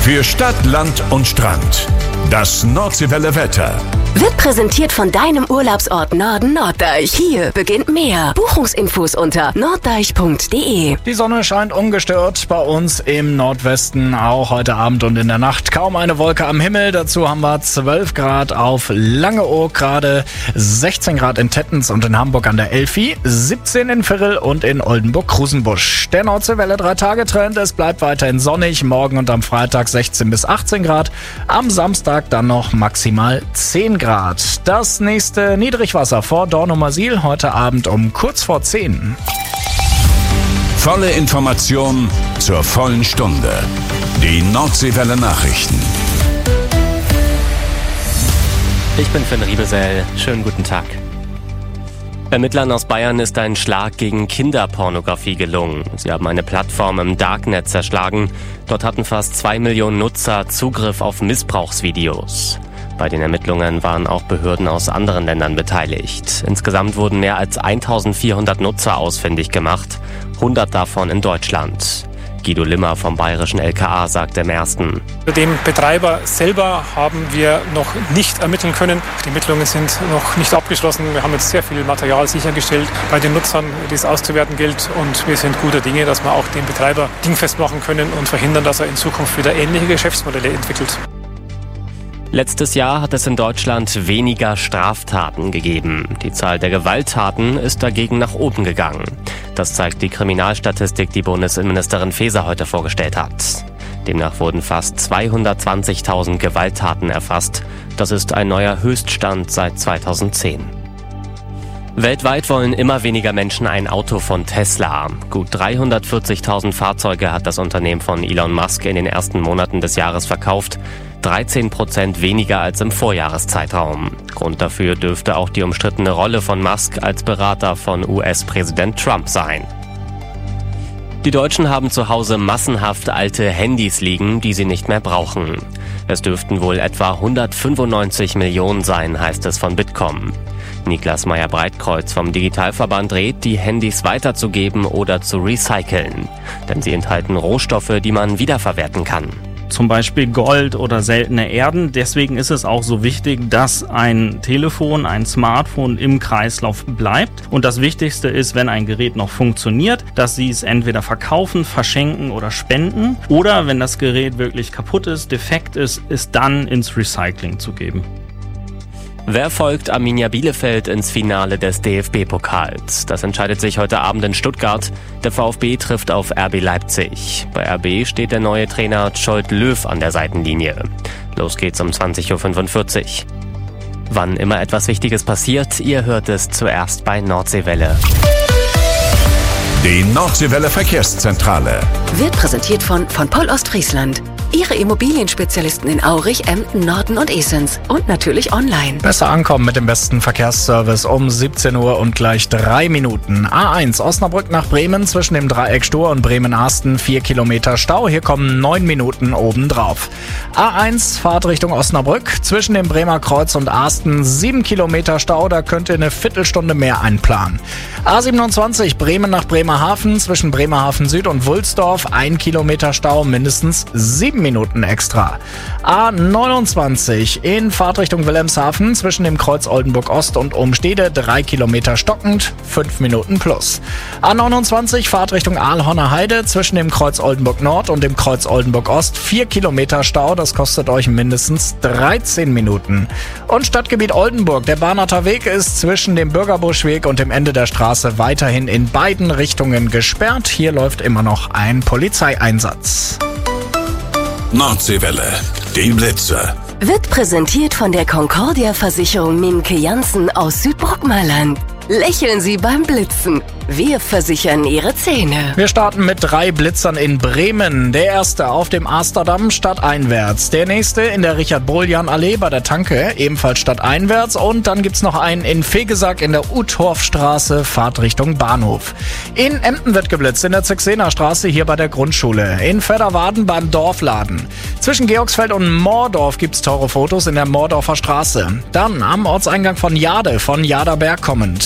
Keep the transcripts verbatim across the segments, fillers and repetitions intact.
Für Stadt, Land und Strand. Das Nordseewelle Wetter. Wird präsentiert von deinem Urlaubsort Norden Norddeich. Hier beginnt mehr. Buchungsinfos unter norddeich punkt de. Die Sonne scheint ungestört bei uns im Nordwesten, auch heute Abend und in der Nacht. Kaum eine Wolke am Himmel. Dazu haben wir zwölf Grad auf Langeoog, gerade sechzehn Grad in Tettens und in Hamburg an der Elfi, siebzehn in Virrel und in Oldenburg-Krusenbusch. Der Nordseewelle drei-Tage-Trend, es bleibt weiterhin sonnig. Morgen und am Freitag sechzehn bis achtzehn Grad. Am Samstag dann noch maximal zehn Grad. Das nächste Niedrigwasser vor Dornumersiel heute Abend um kurz vor zehn. Volle Information zur vollen Stunde. Die Nordseewelle Nachrichten. Ich bin Finn Riebesell. Schönen guten Tag. Ermittlern aus Bayern ist ein Schlag gegen Kinderpornografie gelungen. Sie haben eine Plattform im Darknet zerschlagen. Dort hatten fast zwei Millionen Nutzer Zugriff auf Missbrauchsvideos. Bei den Ermittlungen waren auch Behörden aus anderen Ländern beteiligt. Insgesamt wurden mehr als eintausendvierhundert Nutzer ausfindig gemacht, hundert davon in Deutschland. Guido Limmer vom bayerischen L K A sagte im ersten. Den Betreiber selber haben wir noch nicht ermitteln können. Die Ermittlungen sind noch nicht abgeschlossen. Wir haben jetzt sehr viel Material sichergestellt bei den Nutzern, die es auszuwerten gilt. Und wir sind guter Dinge, dass wir auch den Betreiber dingfest machen können und verhindern, dass er in Zukunft wieder ähnliche Geschäftsmodelle entwickelt. Letztes Jahr hat es in Deutschland weniger Straftaten gegeben. Die Zahl der Gewalttaten ist dagegen nach oben gegangen. Das zeigt die Kriminalstatistik, die Bundesinnenministerin Faeser heute vorgestellt hat. Demnach wurden fast zweihundertzwanzigtausend Gewalttaten erfasst. Das ist ein neuer Höchststand seit zweitausendzehn. Weltweit wollen immer weniger Menschen ein Auto von Tesla. Gut dreihundertvierzigtausend Fahrzeuge hat das Unternehmen von Elon Musk in den ersten Monaten des Jahres verkauft. dreizehn Prozent weniger als im Vorjahreszeitraum. Grund dafür dürfte auch die umstrittene Rolle von Musk als Berater von U S-Präsident Trump sein. Die Deutschen haben zu Hause massenhaft alte Handys liegen, die sie nicht mehr brauchen. Es dürften wohl etwa hundertfünfundneunzig Millionen sein, heißt es von Bitkom. Niklas Meyer-Breitkreuz vom Digitalverband rät, die Handys weiterzugeben oder zu recyceln. Denn sie enthalten Rohstoffe, die man wiederverwerten kann. Zum Beispiel Gold oder seltene Erden. Deswegen ist es auch so wichtig, dass ein Telefon, ein Smartphone im Kreislauf bleibt. Und das Wichtigste ist, wenn ein Gerät noch funktioniert, dass Sie es entweder verkaufen, verschenken oder spenden. Oder wenn das Gerät wirklich kaputt ist, defekt ist, es dann ins Recycling zu geben. Wer folgt Arminia Bielefeld ins Finale des D F B-Pokals? Das entscheidet sich heute Abend in Stuttgart. Der VfB trifft auf R B Leipzig. Bei R B steht der neue Trainer Scholt Löw an der Seitenlinie. Los geht's um zwanzig Uhr fünfundvierzig. Wann immer etwas Wichtiges passiert, ihr hört es zuerst bei Nordseewelle. Die Nordseewelle Verkehrszentrale Wird präsentiert von von Pol Ostfriesland. Ihre Immobilienspezialisten in Aurich, Emden, Norden und Esens. Und natürlich online. Besser ankommen mit dem besten Verkehrsservice um siebzehn Uhr und gleich drei Minuten. A eins Osnabrück nach Bremen zwischen dem Dreieck Stur und Bremen-Arsten vier Kilometer Stau. Hier kommen neun Minuten obendrauf. A eins Fahrt Richtung Osnabrück zwischen dem Bremer Kreuz und Arsten sieben Kilometer Stau. Da könnt ihr eine Viertelstunde mehr einplanen. A siebenundzwanzig Bremen nach Bremerhaven zwischen Bremerhaven Süd und Wulsdorf ein Kilometer Stau, mindestens sieben Minuten extra. A neunundzwanzig in Fahrtrichtung Wilhelmshaven zwischen dem Kreuz Oldenburg Ost und Umstede drei Kilometer stockend, fünf Minuten plus. A neunundzwanzig Fahrtrichtung Aalhorner Heide zwischen dem Kreuz Oldenburg Nord und dem Kreuz Oldenburg Ost vier Kilometer Stau, das kostet euch mindestens dreizehn Minuten. Und Stadtgebiet Oldenburg, der Barnater Weg ist zwischen dem Bürgerbuschweg und dem Ende der Straße weiterhin in beiden Richtungen gesperrt. Hier läuft immer noch ein Polizeieinsatz. Nordseewelle, die Blitze. Wird präsentiert von der Concordia-Versicherung Minke Janssen aus Südbrockmaland. Lächeln Sie beim Blitzen. Wir versichern Ihre Zähne. Wir starten mit drei Blitzern in Bremen. Der erste auf dem Asterdamm stadteinwärts. Der nächste in der Richard-Broljan-Allee bei der Tanke, ebenfalls stadteinwärts. Und dann gibt's noch einen in Fegesack in der Uthorfstraße, Fahrtrichtung Bahnhof. In Emden wird geblitzt, in der Zixener Straße hier bei der Grundschule. In Vedderwaden beim Dorfladen. Zwischen Georgsfeld und Moordorf gibt's teure Fotos in der Moordorfer Straße. Dann am Ortseingang von Jade, von Jaderberg kommend.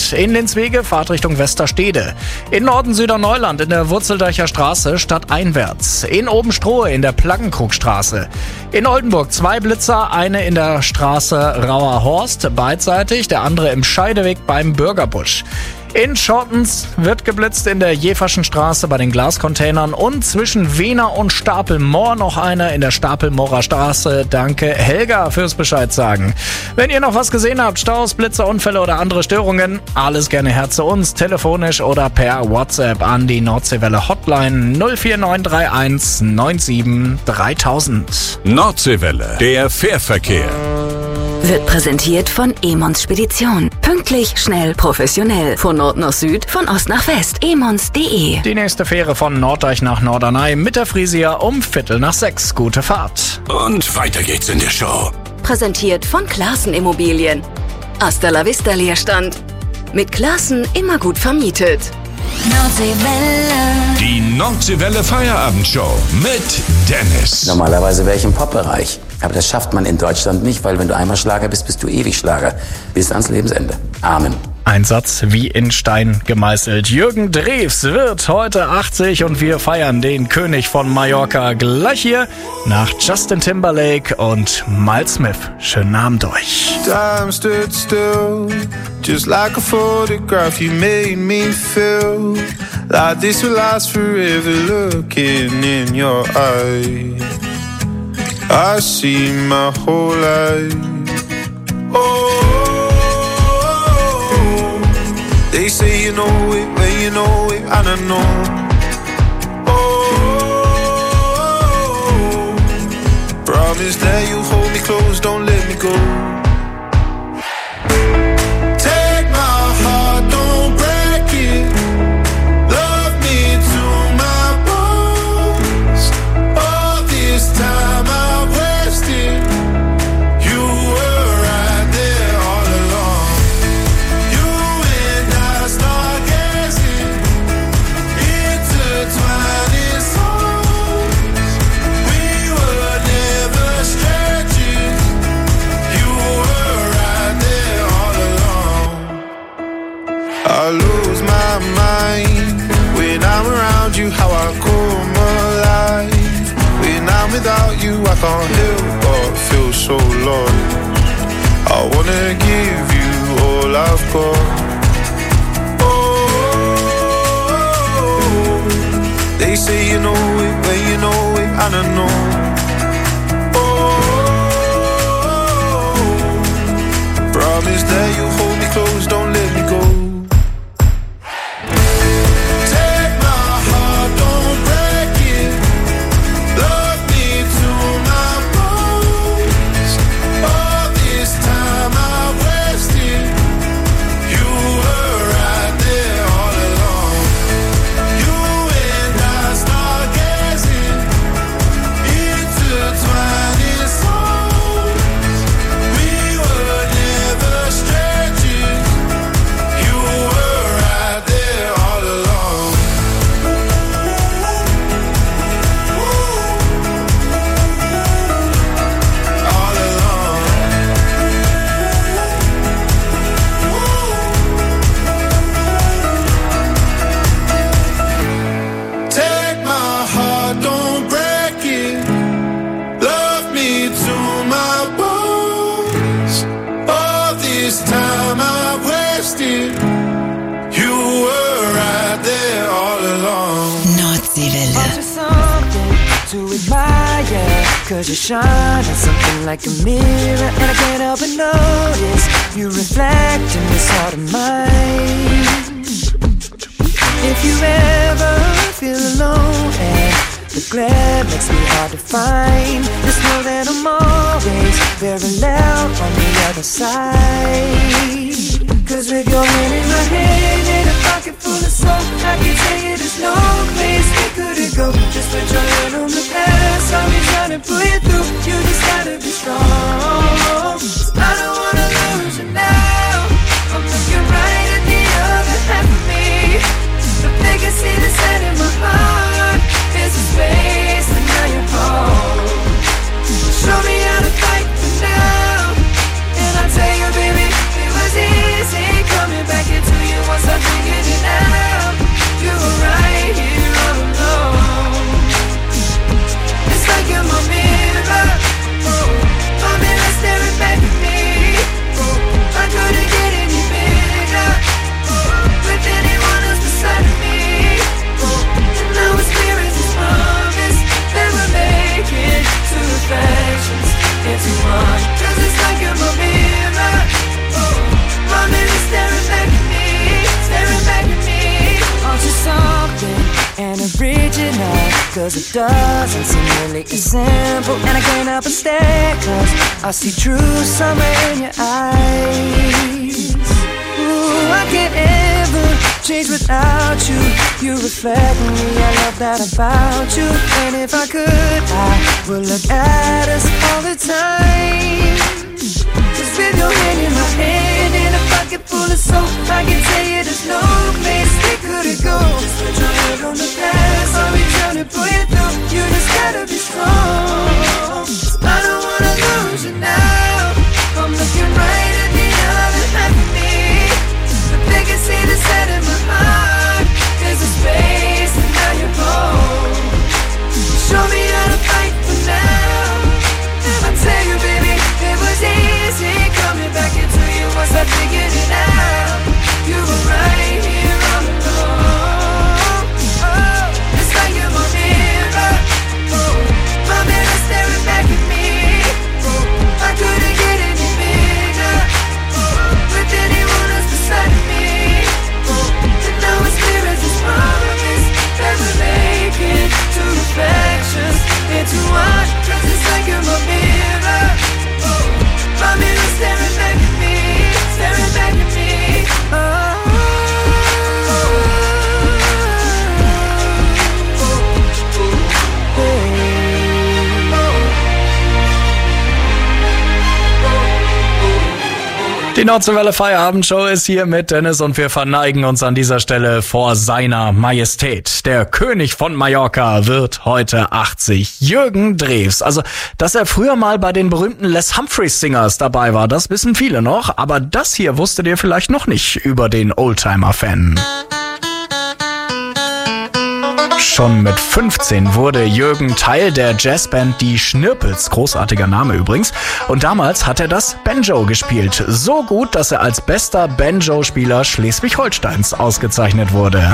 Prozent. In Linzwege Fahrt Richtung Westerstede. In Norden Süderneuland in der Wurzeldeicher Straße stadteinwärts. In Obenstrohe in der Plaggenkrugstraße. In Oldenburg zwei Blitzer, eine in der Straße Rauer Horst beidseitig, der andere im Scheideweg beim Bürgerbusch. In Schottens wird geblitzt in der Jeverschen Straße bei den Glascontainern und zwischen Wehner und Stapelmoor noch einer in der Stapelmoorer Straße. Danke Helga fürs Bescheid sagen. Wenn ihr noch was gesehen habt, Staus, Blitzer, Unfälle oder andere Störungen, alles gerne her zu uns, telefonisch oder per WhatsApp an die Nordseewelle Hotline null vier neun drei eins neun sieben dreitausend. Nordseewelle, der Fährverkehr. Wird präsentiert von Emons Spedition. Pünktlich, schnell, professionell. Von Nord nach Süd, von Ost nach West. emons punkt de. Die nächste Fähre von Norddeich nach Norderney mit der Frisia um Viertel nach sechs. Gute Fahrt. Und weiter geht's in der Show. Präsentiert von Klaassen Immobilien. Hasta la vista Leerstand. Mit Klaassen immer gut vermietet. Nordseewelle. Die Nordseewelle Feierabendshow mit Dennis. Normalerweise wäre ich im Pop-Bereich. Aber das schafft man in Deutschland nicht, weil wenn du einmal Schlager bist, bist du ewig Schlager. Bis ans Lebensende. Amen. Ein Satz wie in Stein gemeißelt. Jürgen Drews wird heute achtzig und wir feiern den König von Mallorca gleich hier nach Justin Timberlake und Miles Smith. Schönen Abend euch. Time stood still, just like a photograph. You made me feel like this will last forever. Looking in your eyes, I see my whole life. Oh, they say you know it when you know it, and I know. Oh, promise that you'll hold me close, don't let me go. Take my heart, don't break it. Love me to my bones. All this time I wasted. You were right there all along. You and I start gazing, intertwining souls. We were never strangers. You were right there all along. I lose my mind when I'm around you. How I come alive when I'm without you. I can't help but feel so lost. I wanna give you all I've got. Oh, they say you know it when you know it, and I know. Oh, promise that you'll hold me close, don't let me go. Take my heart, don't break it. Love me to my bones. All this time I wasted. You were right there all along. You and I start gazing, intertwining souls. We were never strangers. You were right there all along. All along. Take my heart, don't break it. Love me to my bones. All this time I wasted. You were right there all along. Nordseewelle. Just something to admire, cause you shine on something like a mirror, and I can't help but notice you reflect in this heart of mine. If you ever feel alone and the glare makes me hard to find, just know that I'm always very loud on the other side. Cause with your hand in my hand and a pocket full of soul, I can tell you there's no place we couldn't go. Just put your hand on the past, I'll be trying to pull you through. You just gotta be strong. I don't wanna lose you now. I'm looking right at the other half of me. But they can see the set in my heart. There's a space and now you're home. Show me how to fight for now, and I'll tell you, baby, it was easy coming back into Cause it doesn't seem really as simple. And I can't help but stare, cause I see true summer in your eyes. Ooh, I can't ever change without you. You reflect me, I love that about you. And if I could, I would look at us all the time. Just with your hand in my hand and a pocket full of soap, I can tell you there's no place we couldn't go. Just put your head on the past, I'll be trying to pull you through. You just gotta be strong. I don't wanna lose you now. I'm looking right at the other half of me, but they can see the set in my heart. There's a space and now you're gone. Show me how to fight for now. I tell you, baby, it was easy coming back into you once I figured it out. You were right here all along. Oh, it's like you're my mirror. Oh, my mirror staring back at me. Oh, I couldn't get any bigger. Oh, with anyone else beside me. Oh, and now it's clear as this promise that we're making two reflections into one. Cause it's like you're my mirror. Oh, my mirror staring back at me, staring back at me. Oh. Die Nordseewelle Feierabendshow ist hier mit Dennis und wir verneigen uns an dieser Stelle vor seiner Majestät. Der König von Mallorca wird heute achtzig. Jürgen Drews. Also, dass er früher mal bei den berühmten Les Humphreys Singers dabei war, das wissen viele noch. Aber das hier wusstet ihr vielleicht noch nicht über den Oldtimer-Fan. Schon mit fünfzehn wurde Jürgen Teil der Jazzband Die Schnirpels, großartiger Name übrigens, und damals hat er das Banjo gespielt. So gut, dass er als bester Banjo-Spieler Schleswig-Holsteins ausgezeichnet wurde.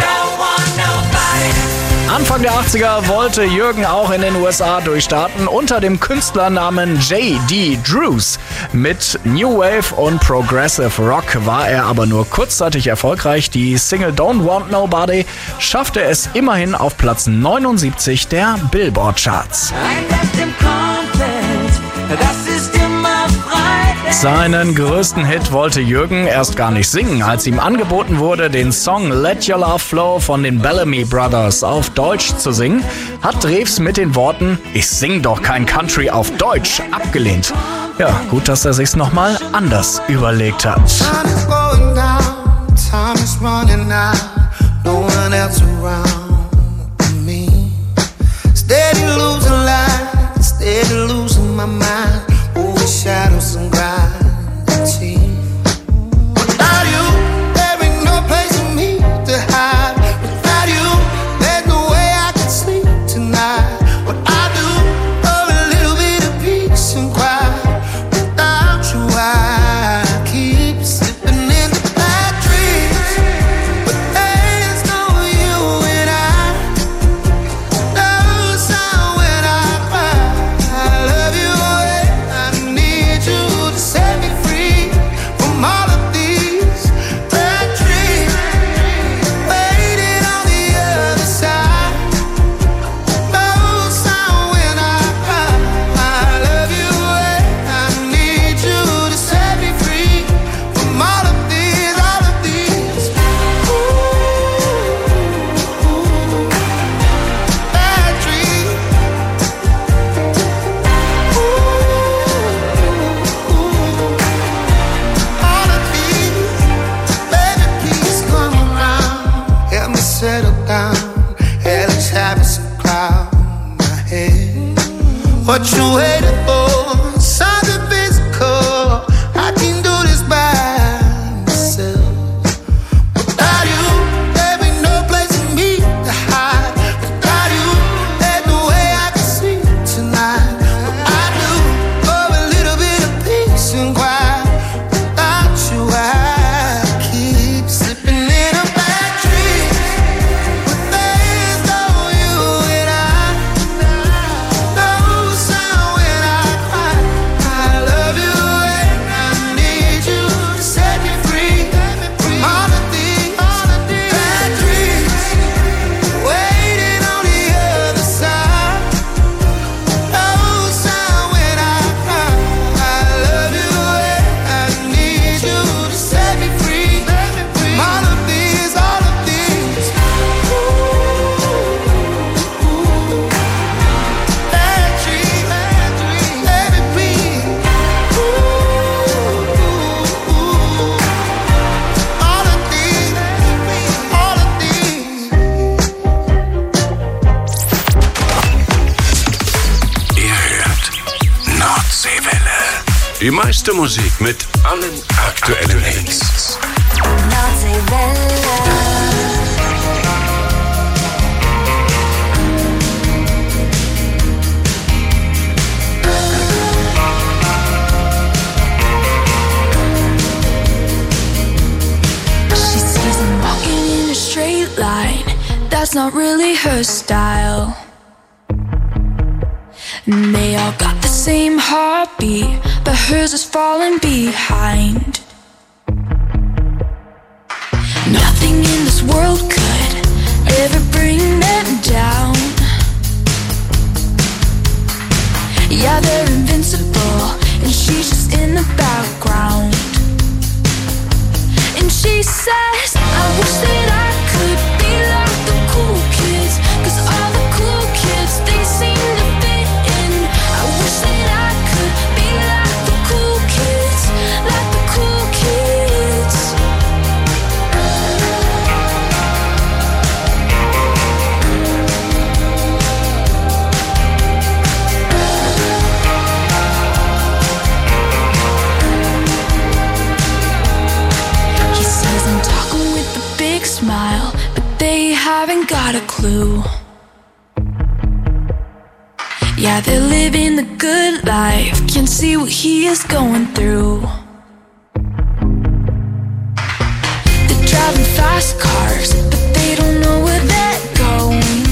Anfang der achtziger wollte Jürgen auch in den U S A durchstarten unter dem Künstlernamen J D Drews. Mit New Wave und Progressive Rock war er aber nur kurzzeitig erfolgreich. Die Single Don't Want Nobody schaffte es immerhin auf Platz neunundsiebzig der Billboard-Charts. Seinen größten Hit wollte Jürgen erst gar nicht singen. Als ihm angeboten wurde, den Song Let Your Love Flow von den Bellamy Brothers auf Deutsch zu singen, hat Drews mit den Worten "Ich sing doch kein Country auf Deutsch" abgelehnt. Ja, gut, dass er sich's nochmal anders überlegt hat. Time is going down, time is running out, no one else around me. Steady losing light, steady losing my mind, over shadows and gravity. Without you, there ain't no place for me to hide. Without you, there's no way I can sleep tonight. What I do for a little bit of peace and quiet. Without you, I keep slipping into bad dreams. But there's no you and I. No sound when I cry. I love you and I need you to set me free from all of these bad dreams. Waiting on the other side. No sound when I cry. I love you and I need you to set me free from all of these, all of these. Ooh, bad dreams. All of these, baby, please come around. Help me settle down. Hell is having some cloud in my head. What you waiting for? Something physical. I can do this by myself. Without you, there ain't no place for me to hide. Without you, there's no way I can sleep tonight. What I do for a little bit of peace and quiet. Without you, I keep slipping in a bad dream. But there's no you and I. No sound when I Die meiste Musik mit allen aktuellen Hits. She sees him walking in a straight line. That's not really her style. And they all got the same heartbeat, but hers is falling behind. Nothing in this world could ever bring them down. Yeah, they're invincible, and she's just in the background. And she says, I wish that I could be like the cool kids, 'cause all the cool kids, they seem to fit in. I wish that I could be like the cool kids, like the cool kids. He sees them talking with a big smile, but they haven't got a clue. Yeah, they're living the good life, can't see what he is going through. They're driving fast cars, but they don't know where they're going.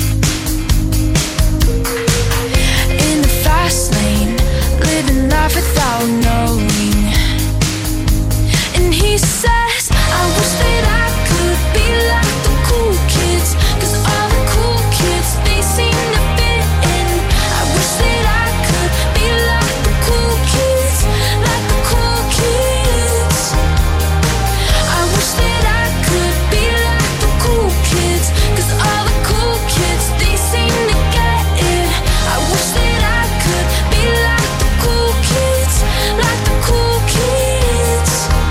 In the fast lane, living life without knowing. And he says, I wish that I could be like the cool kids, 'cause all the cool kids, they seem to fit in. I wish that I could be like the cool kids, like the cool kids. I wish that I could be like the cool kids, 'cause all the cool kids, they seem to get it. I wish that I could be like the cool kids, like the cool kids.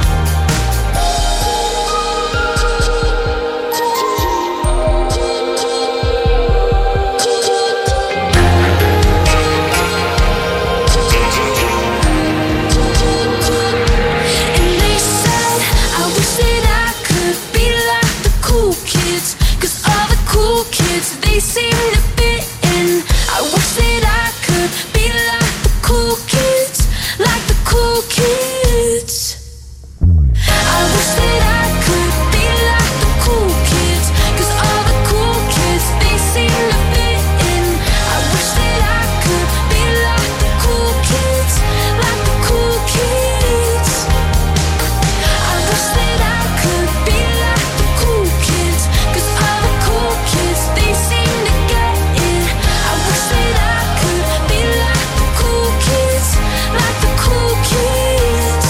And they said, I wish that I could be like the cool kids, 'cause all the cool kids, they seem to fit in. I wish that I could be like the cool kids, like the cool kids. I wish that I could be like the cool kids, 'cause all the cool kids, they seem to fit in. I wish that I could be like the cool kids, like the cool kids. I wish that I could be like the cool kids, 'cause all the cool kids, they seem to get it. I wish that I could be like the cool kids, like the cool kids.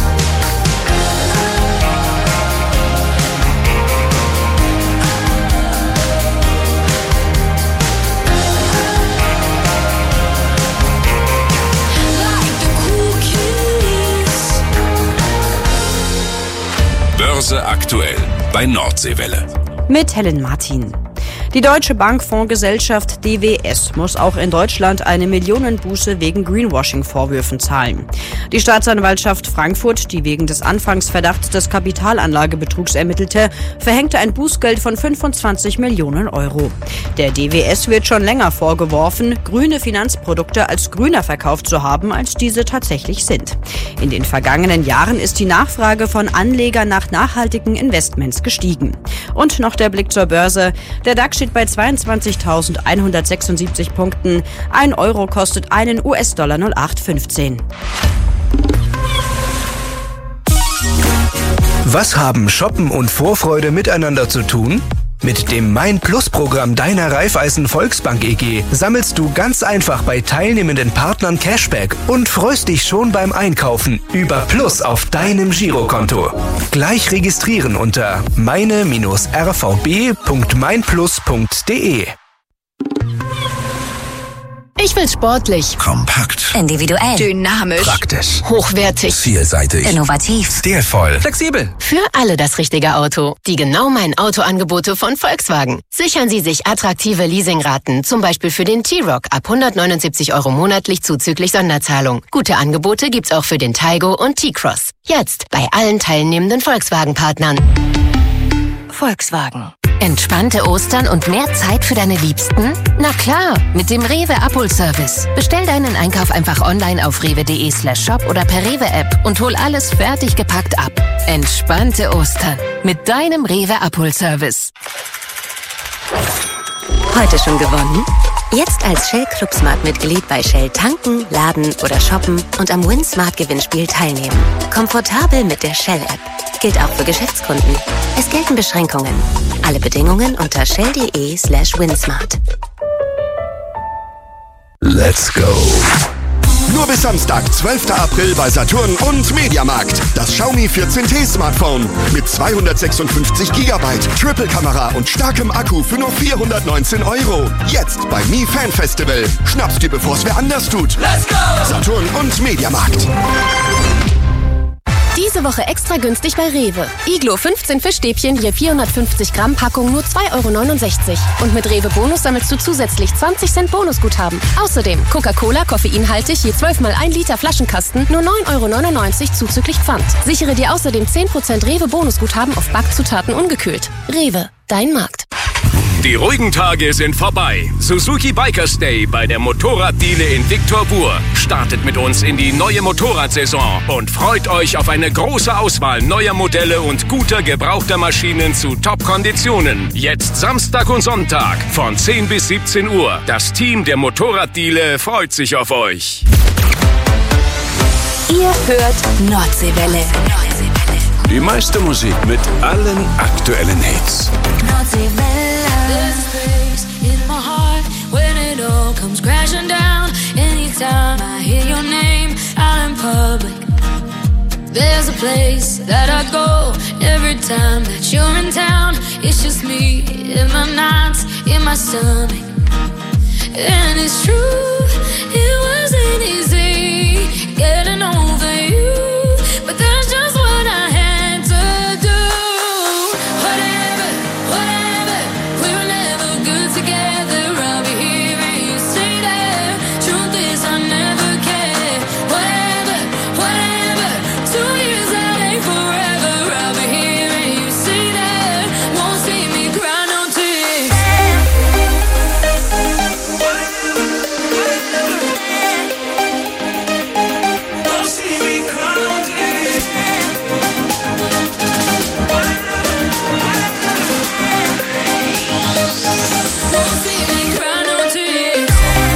Like the cool kids. Börse aktuell bei Nordseewelle. Mit Helen Martin. Die Deutsche Bankfondsgesellschaft D W S muss auch in Deutschland eine Millionenbuße wegen Greenwashing-Vorwürfen zahlen. Die Staatsanwaltschaft Frankfurt, die wegen des Anfangsverdachts des Kapitalanlagebetrugs ermittelte, verhängte ein Bußgeld von fünfundzwanzig Millionen Euro. Der D W S wird schon länger vorgeworfen, grüne Finanzprodukte als grüner verkauft zu haben, als diese tatsächlich sind. In den vergangenen Jahren ist die Nachfrage von Anlegern nach nachhaltigen Investments gestiegen. Und noch der Blick zur Börse. Der DAX steht bei zweiundzwanzigtausendeinhundertsechsundsiebzig Punkten. Ein Euro kostet einen U S-Dollar null Komma acht fünfzehn. Was haben Shoppen und Vorfreude miteinander zu tun? Mit dem Mein Plus Programm deiner Raiffeisen Volksbank E G sammelst du ganz einfach bei teilnehmenden Partnern Cashback und freust dich schon beim Einkaufen über Plus auf deinem Girokonto. Gleich registrieren unter meine R V B punkt mein plus punkt de. Ich will sportlich, kompakt, individuell, dynamisch, praktisch, hochwertig, vielseitig, innovativ, stilvoll, Flexibel. für alle das richtige Auto. Die genau mein Autoangebote von Volkswagen. Sichern Sie sich attraktive Leasingraten, zum Beispiel für den T-Roc ab hundertneunundsiebzig Euro monatlich zuzüglich Sonderzahlung. Gute Angebote gibt's auch für den Taigo und T-Cross. Jetzt bei allen teilnehmenden Volkswagen-Partnern. Volkswagen. Entspannte Ostern und mehr Zeit für deine Liebsten? Na klar, mit dem Rewe Abholservice. Bestell deinen Einkauf einfach online auf rewe.de slash shop oder per Rewe-App und hol alles fertig gepackt ab. Entspannte Ostern mit deinem Rewe Abholservice. Heute schon gewonnen? Jetzt als Shell Club Smart Mitglied bei Shell tanken, laden oder shoppen und am Win Smart Gewinnspiel teilnehmen. Komfortabel mit der Shell App. Gilt auch für Geschäftskunden. Es gelten Beschränkungen. Alle Bedingungen unter shell.de slash winsmart. Let's go. Nur bis Samstag, zwölften April bei Saturn und Mediamarkt. Das Xiaomi vierzehn T Smartphone mit zweihundertsechsundfünfzig Gigabyte, Triple-Kamera und starkem Akku für nur vierhundertneunzehn Euro. Jetzt bei Mi Fan Festival. Schnapp's dir, bevor's wer anders tut. Let's go! Saturn und Mediamarkt. Diese Woche extra günstig bei Rewe. Iglo fünfzehn Fischstäbchen je vierhundertfünfzig Gramm Packung nur zwei Euro neunundsechzig. Und mit Rewe Bonus sammelst du zusätzlich zwanzig Cent Bonusguthaben. Außerdem Coca-Cola koffeinhaltig je zwölf mal ein Liter Flaschenkasten nur neun Euro neunundneunzig zuzüglich Pfand. Sichere dir außerdem zehn Prozent Rewe Bonusguthaben auf Backzutaten ungekühlt. Rewe, dein Markt. Die ruhigen Tage sind vorbei. Suzuki Bikers Day bei der Motorraddiele in Viktorbur startet mit uns in die neue Motorradsaison und freut euch auf eine große Auswahl neuer Modelle und guter gebrauchter Maschinen zu Top-Konditionen. Jetzt Samstag und Sonntag von zehn bis siebzehn Uhr. Das Team der Motorraddiele freut sich auf euch. Ihr hört Nordseewelle. Die meiste Musik mit allen aktuellen Hits. There's a space in my heart when it all comes crashing down. Anytime I hear your name out in public, there's a place that I go every time that you're in town. It's just me in my nights, in my stomach. And it's true, it wasn't easy getting over you, but that's just what I had to do. Whatever, whatever, we were never good together. I'll be here and you say that. Truth is I never cared. Whatever, whatever, two years that ain't forever. I'll be here and you say that. Won't see me cry no tears. Won't see me cry no tears. Won't see me cry no tears.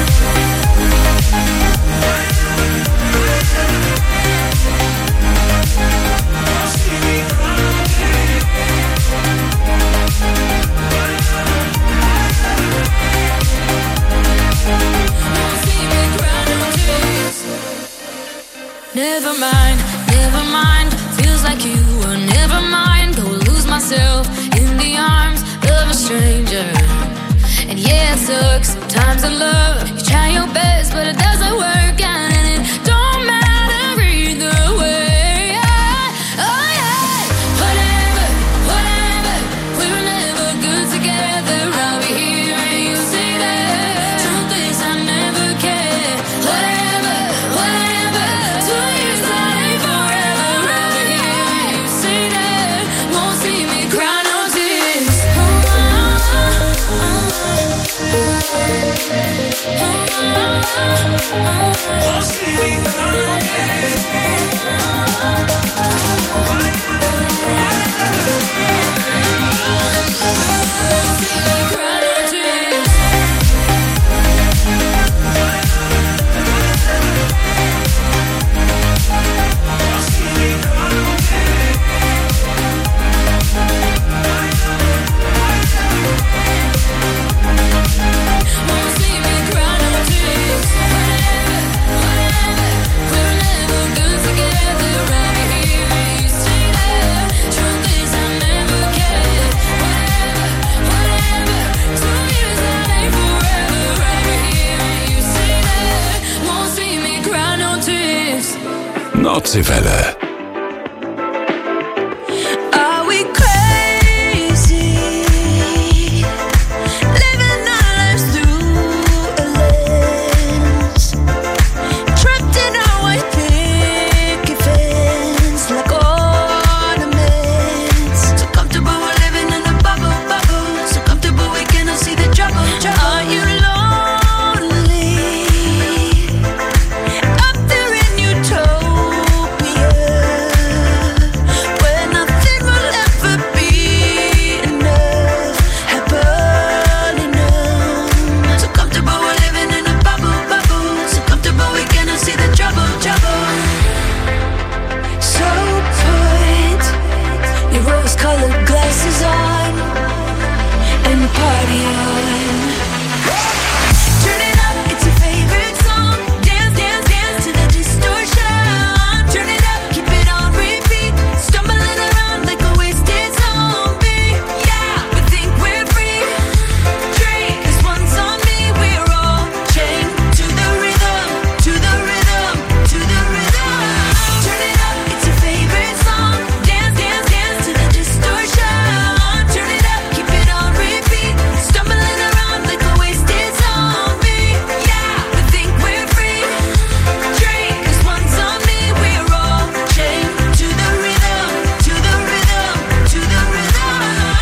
Never mind, never mind. Feels like you were never mine. Go lose myself in the arms of a stranger. And yeah, it sucks sometimes in love. You try your best, but it doesn't work out, and it don't matter either way. Oh yeah, whatever, whatever. We were never good together. I'll be here and you say that. Truth is I never cared. Whatever, whatever. Two years that ain't forever. I'll be here and you say that. Won't see me cry no tears. Won't see me cry no tears. Whatever, whatever. We were never good together. I'll be here. Nordseewelle. Are we crazy? Living our lives through a lens. Trapped in our white picket fence like ornaments. So comfortable we're living in a bubble, bubble. So comfortable we cannot see the trouble, trouble. Are you lonely? Up there in Utopia, where nothing will ever be enough, happily numb. So comfortable we're living in a bubble, bubble. So comfortable we cannot see the trouble, trouble. So put your rose-colored glasses on and party on. Turn it up, it's your favorite song. Dance, dance, dance to the distortion. Turn it up, keep it on repeat. Stumbling around like a wasted zombie. Yeah, we think we're free. Drink, 'cause one's on me. We're all chained to the rhythm, to the rhythm, to the rhythm. Turn it up, it's your favorite song. Dance, dance, dance to the distortion. Turn it up, keep it on repeat. Stumbling around like a wasted zombie. Yeah, we think we're free. Drink, 'cause one's on me. We're all chained to the rhythm, to the rhythm, to the rhythm.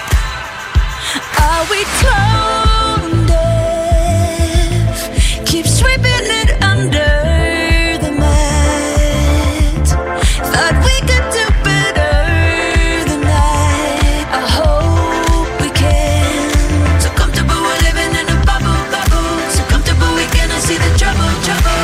Are we tone deaf? Keep sweeping it under the mat. Thought we could do better than that. I hope we can. So comfortable we're living in a bubble, bubble. So comfortable we cannot see the trouble, trouble.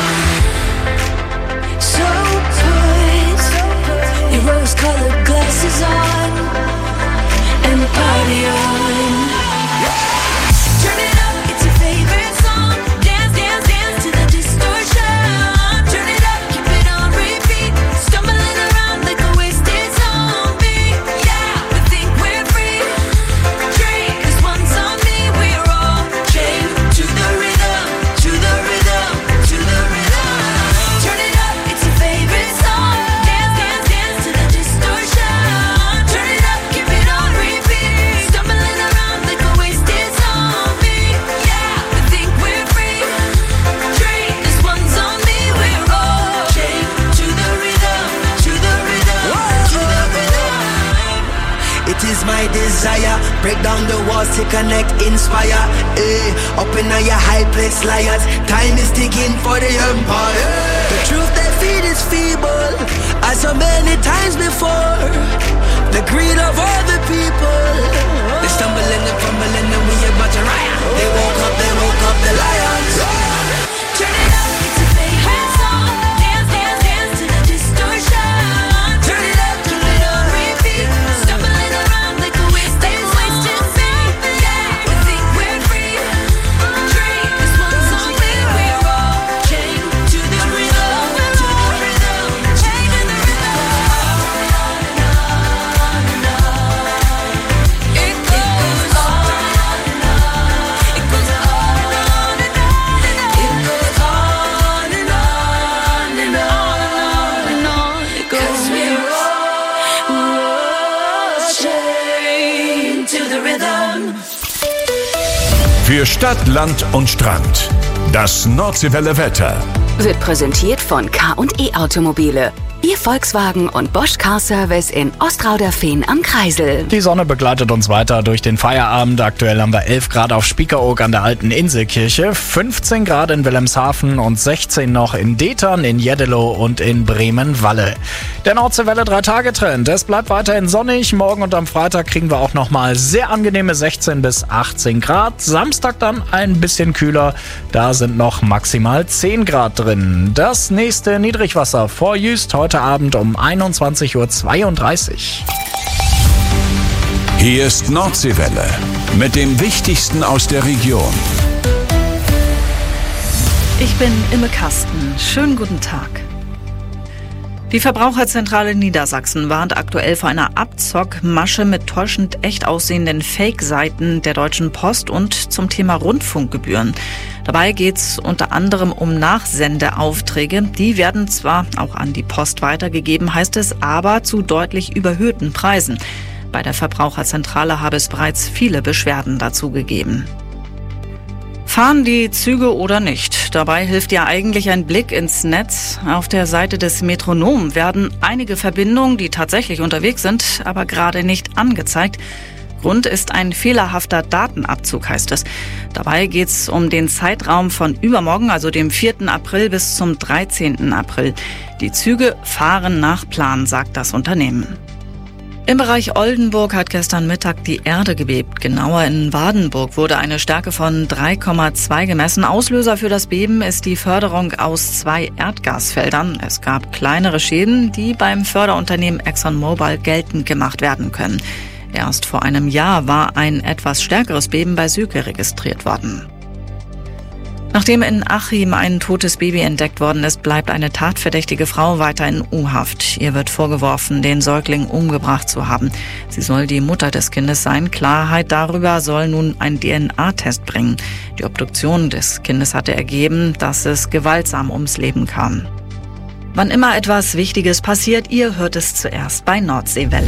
So put your rose-colored glasses on and party on. Turn it up, it's your favorite song. Dance, dance, dance to the distortion. Turn it up, keep it on repeat. Stumbling around like a wasted zombie. Yeah, we think we're free. Drink, 'cause one's on me. We're all chained to the rhythm, to the rhythm, to the rhythm. Turn it up, it's your favorite song. Dance, dance, dance to the distortion. Turn it up, keep it on repeat. Stumbling around like a wasted zombie. Yeah, we think we're free. Drink, 'cause one's on me. We're all chained to the rhythm, to the rhythm, to the rhythm. It is my desire, break down the walls to connect, inspire. Eh, up in your high place, liars. Time is ticking for the empire. The truth they feed is feeble, as so many times before. The greed of all the people. They stumbling and fumbling and we about to riot. They woke up, they woke up the lions. Turn it up, it's your favorite song. Dance, dance, dance to the distortion. Turn it up, keep it on repeat. Stumbling around like a wasted zombie. Yeah, we think we're free. Drink, 'cause one's on me. We're all chained to the rhythm, to the rhythm, chained to the rhythm. It goes on and on. It goes on and on and on and on. It goes on and on and on and on. It goes. 'Cause we're all, we're all chained to the rhythm. Für Stadt, Land und Strand. Das Nordseewelle Wetter. Wird präsentiert von K und E Automobile. Ihr Volkswagen und Bosch Car Service in Ostrauderfehn am Kreisel. Die Sonne begleitet uns weiter durch den Feierabend. Aktuell haben wir elf Grad auf Spiekeroog an der alten Inselkirche, fünfzehn Grad in Wilhelmshaven und sechzehn noch in Detern, in Jeddelo und in Bremen-Walle. Der Nordseewelle drei-Tage-Trend. Es bleibt weiterhin sonnig. Morgen und am Freitag kriegen wir auch nochmal sehr angenehme sechzehn bis achtzehn Grad. Samstag dann ein bisschen kühler. Da sind noch maximal zehn Grad drin. Das nächste Niedrigwasser vor Jüst heute Abend um einundzwanzig Uhr zweiunddreißig. Hier ist Nordseewelle mit dem Wichtigsten aus der Region. Ich bin Imme Kasten. Schönen guten Tag. Die Verbraucherzentrale Niedersachsen warnt aktuell vor einer Abzockmasche mit täuschend echt aussehenden Fake-Seiten der Deutschen Post und zum Thema Rundfunkgebühren. Dabei geht es unter anderem um Nachsendeaufträge. Die werden zwar auch an die Post weitergegeben, heißt es, aber zu deutlich überhöhten Preisen. Bei der Verbraucherzentrale habe es bereits viele Beschwerden dazu gegeben. Fahren die Züge oder nicht? Dabei hilft ja eigentlich ein Blick ins Netz. Auf der Seite des Metronom werden einige Verbindungen, die tatsächlich unterwegs sind, aber gerade nicht angezeigt. Grund ist ein fehlerhafter Datenabzug, heißt es. Dabei geht es um den Zeitraum von übermorgen, also dem vierten April bis zum dreizehnten April. Die Züge fahren nach Plan, sagt das Unternehmen. Im Bereich Oldenburg hat gestern Mittag die Erde gebebt. Genauer in Wadenburg wurde eine Stärke von drei Komma zwei gemessen. Auslöser für das Beben ist die Förderung aus zwei Erdgasfeldern. Es gab kleinere Schäden, die beim Förderunternehmen ExxonMobil geltend gemacht werden können. Erst vor einem Jahr war ein etwas stärkeres Beben bei Syke registriert worden. Nachdem in Achim ein totes Baby entdeckt worden ist, bleibt eine tatverdächtige Frau weiter in U-Haft. Ihr wird vorgeworfen, den Säugling umgebracht zu haben. Sie soll die Mutter des Kindes sein. Klarheit darüber soll nun ein D N A-Test bringen. Die Obduktion des Kindes hatte ergeben, dass es gewaltsam ums Leben kam. Wann immer etwas Wichtiges passiert, ihr hört es zuerst bei Nordseewelle.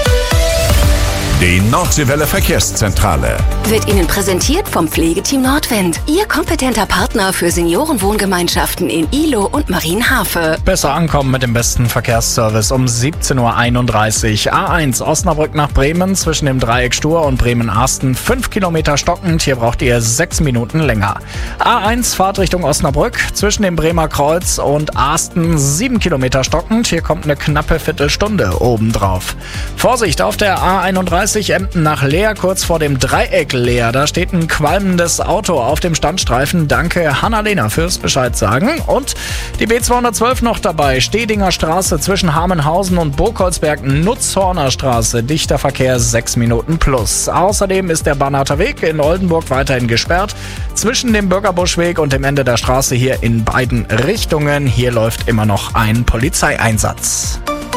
Die Nordseewelle Verkehrszentrale Wird Ihnen präsentiert vom Pflegeteam Nordwind. Ihr kompetenter Partner für Seniorenwohngemeinschaften in Ihlow und Marienhafe. Besser ankommen mit dem besten Verkehrsservice um siebzehn Uhr einunddreißig. A eins Osnabrück nach Bremen zwischen dem Dreieck Stur und Bremen-Arsten. fünf Kilometer stockend, hier braucht ihr sechs Minuten länger. A eins Fahrtrichtung Osnabrück zwischen dem Bremer Kreuz und Arsten. sieben Kilometer stockend, hier kommt eine knappe Viertelstunde obendrauf. Vorsicht auf der A einunddreißig Emden nach Leer, kurz vor dem Dreieck Leer. Da steht ein qualmendes Auto auf dem Standstreifen. Danke Hanna-Lena fürs Bescheid sagen. Und die B zweihundertzwölf noch dabei. Stedinger Straße zwischen Hamenhausen und Burgholzberg, Nutzhorner Straße. Dichter Verkehr sechs Minuten plus. Außerdem ist der Banater Weg in Oldenburg weiterhin gesperrt. Zwischen dem Bürgerbuschweg und dem Ende der Straße hier in beiden Richtungen. Hier läuft immer noch ein Polizeieinsatz.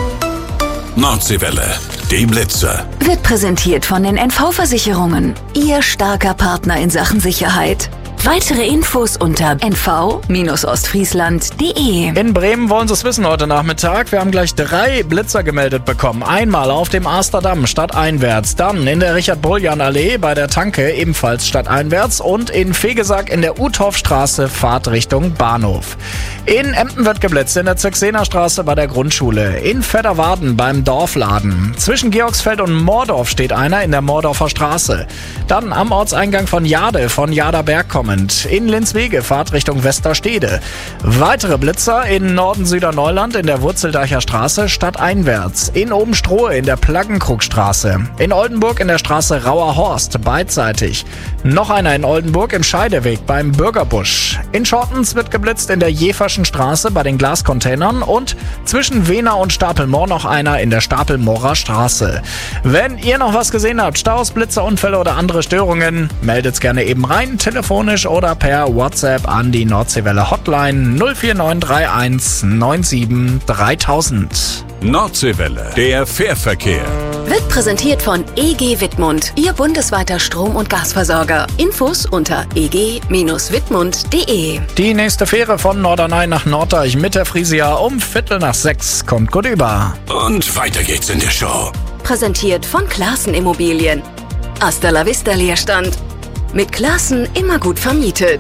Nordseewelle, die Blitzer. Wird präsentiert von den N V-Versicherungen. Ihr starker Partner in Sachen Sicherheit. Weitere Infos unter n v Ostfriesland punkt de. In Bremen wollen Sie es wissen heute Nachmittag. Wir haben gleich drei Blitzer gemeldet bekommen. Einmal auf dem Asterdamm stadteinwärts, dann in der Richard-Bullian-Allee bei der Tanke ebenfalls stadteinwärts und in Fegesack in der Uthoffstraße Fahrtrichtung Bahnhof. In Emden wird geblitzt in der Zirksener-Straße bei der Grundschule. In Vedderwarden beim Dorfladen. Zwischen Georgsfeld und Mordorf steht einer in der Mordorfer Straße. Dann am Ortseingang von Jade, von Jaderberg kommend. In Linzwege, Fahrtrichtung Westerstede. Weitere Blitzer in Norden-Süderneuland in der Wurzeldeicher Straße stadteinwärts. In Obenstrohe in der Plaggenkrugstraße. In Oldenburg in der Straße Rauer Horst, beidseitig. Noch einer in Oldenburg im Scheideweg beim Bürgerbusch. In Schortens wird geblitzt in der Jeferschen Straße bei den Glascontainern und zwischen Wehner und Stapelmoor noch einer in der Stapelmoorer Straße. Wenn ihr noch was gesehen habt, Staus, Blitzer, Unfälle oder andere Störungen, meldet's gerne eben rein, telefonisch oder per WhatsApp an die Nordseewelle Hotline null vier neun drei eins neun sieben dreitausend. Nordseewelle, der Fährverkehr. Wird präsentiert von E G Wittmund, Ihr bundesweiter Strom- und Gasversorger. Infos unter e g wittmund punkt de. Die nächste Fähre von Norderney nach Norddeich mit der Frisia um Viertel nach sechs. Kommt gut über. Und weiter geht's in der Show. Präsentiert von Classen Immobilien. Hasta la vista Leerstand. Mit Classen immer gut vermietet.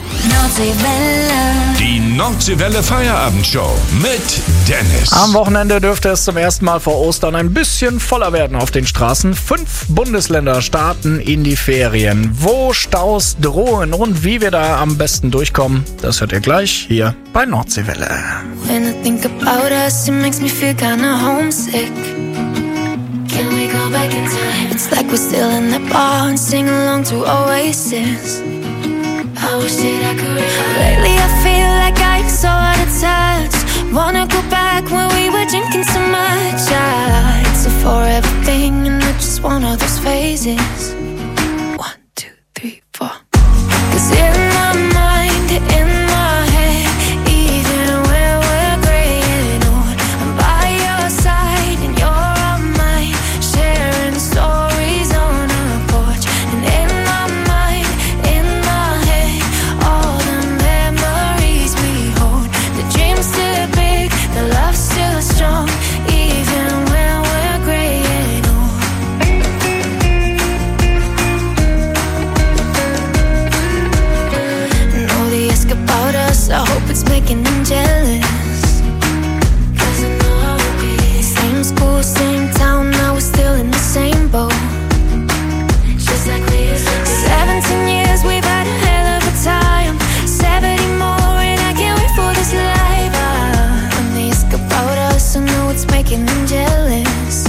Nordseewelle. Die Nordseewelle Feierabendshow mit Dennis. Am Wochenende dürfte es zum ersten Mal vor Ostern ein bisschen voller werden auf den Straßen. Fünf Bundesländer starten in die Ferien. Wo Staus drohen und wie wir da am besten durchkommen, das hört ihr gleich hier bei Nordseewelle. When I think about us, it makes me feel kinda homesick. Can we go back in time? It's like we're still in the bar and sing along to Oasis. I wish that I could. Lately I feel like I'm so out of touch. Wanna go back when we were drinking so much. I, it's a forever thing and I just want all those phases. One, two, three, four. 'Cause in my mind, in my head, even when we're graying old, I'm I hope it's making them jealous. Cause I know how it be. Same school, same town, now we're still in the same boat. Just like we used to be. Seventeen years, we've had a hell of a time. Seventy more, and I can't wait for this life. Ah, when they ask about us, I know it's making them jealous.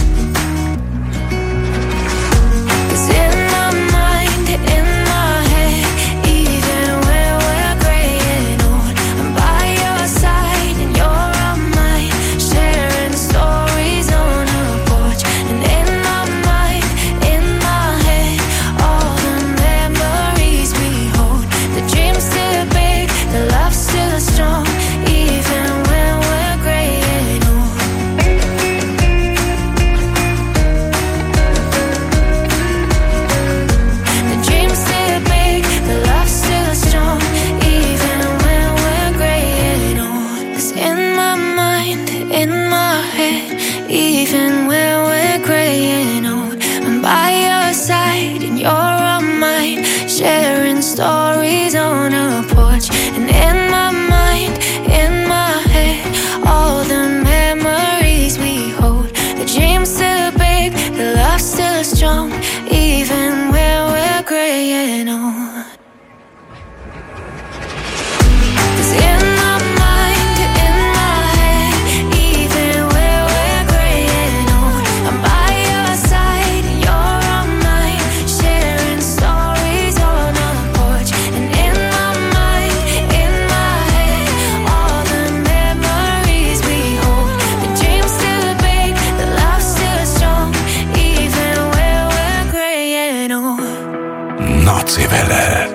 Cause in my mind, in my head, even when we're gray and old, I'm by your side and you're on mine, sharing stories on a porch. And in my mind, in my head, all the memories we hold. The dream's still big, the love's still strong, even when we're gray and old. The dream's still big, the love's still strong, even when we're gray and old. 'Cause in my mind, in my head, even when we're gray and old, I'm by your side and you're on mine, sharing stories on a porch. And in my mind, in my head, all the memories we hold. The dream's still big, the love's still strong, even when we're gray and old. 'Cause in my mind, in my head, even when we're gray and old, I'm by your side and you're on mine, sharing stories on a porch. And in my mind, in my head, all the memories we hold. The dream's still big, the love's still strong, even when we're gray and old. Nordseewelle.